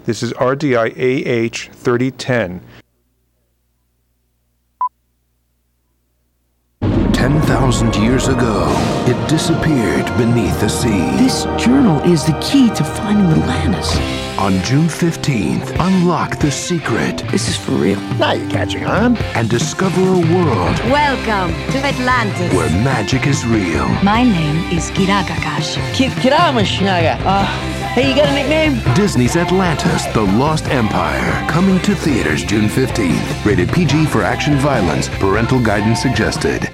This is RDI-AH 3010. 10,000 years ago, it disappeared beneath the sea. This journal is the key to finding Atlantis. On June 15th, unlock the secret. This is for real. Now you're catching on. And discover a world Welcome to Atlantis. where magic is real. My name is Kira Kakashi. Kiramashnaga. Hey, you got a nickname? Disney's Atlantis, The Lost Empire. Coming to theaters June 15th. Rated PG for action violence. Parental guidance suggested.